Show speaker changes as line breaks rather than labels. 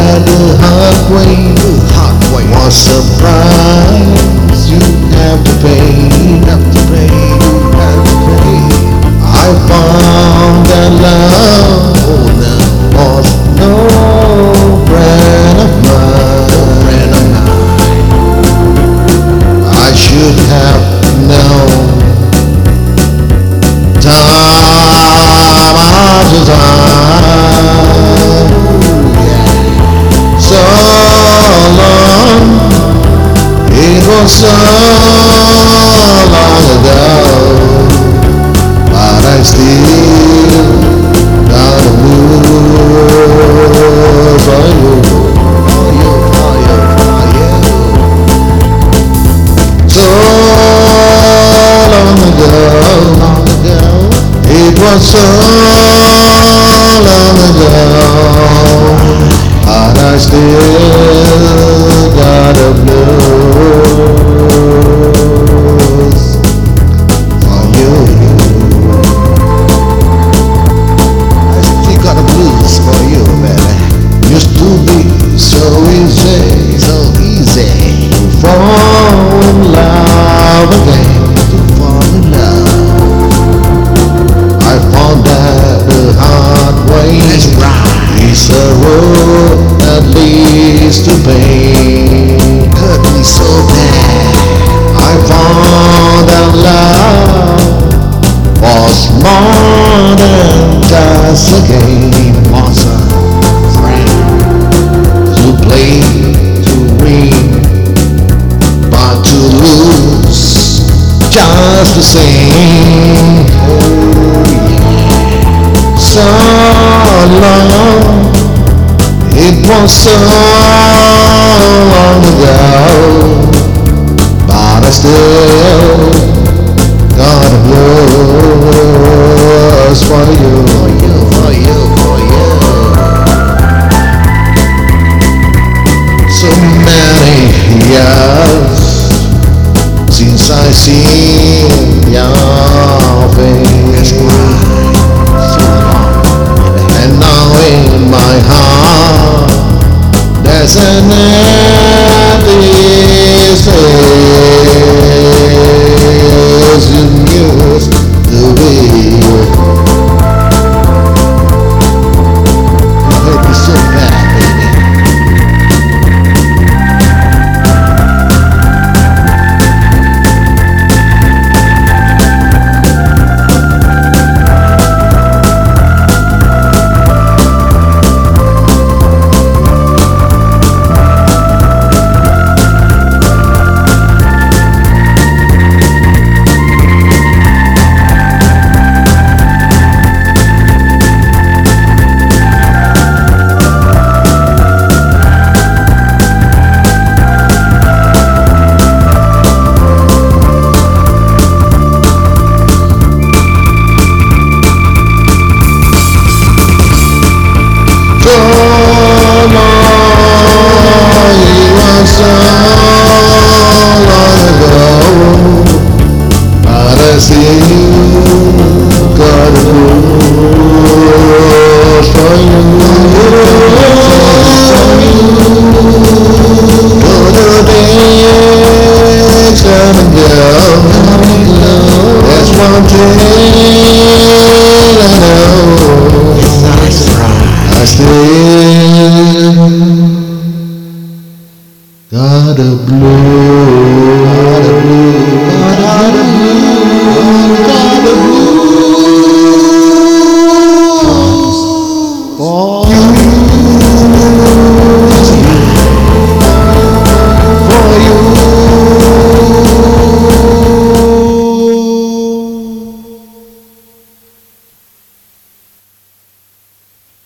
the hard way. What's the price you have to pay? I found that love was no friend of mine. I should have known time after time. So long, it was so long ago, but I still got the blues for you. So long ago, it was so long ago, but I still got the blues for you. I still got the blues for you, baby. Used to be so easy to fall in love again. I found that the hard way. It's a road that leads to pain. Hurt me so bad. I found that love was more than just a game. Was a friend to play, to win, but to lose just the same. So long, it was so long ago, but I still got the blues for you. So many years since I seen your face, and now in my heart there's an empty space you used to be. You hurt me so bad, baby. So long ago, but I still got the blues for you. For the days come and go, there's one thing I know, I still got a blue.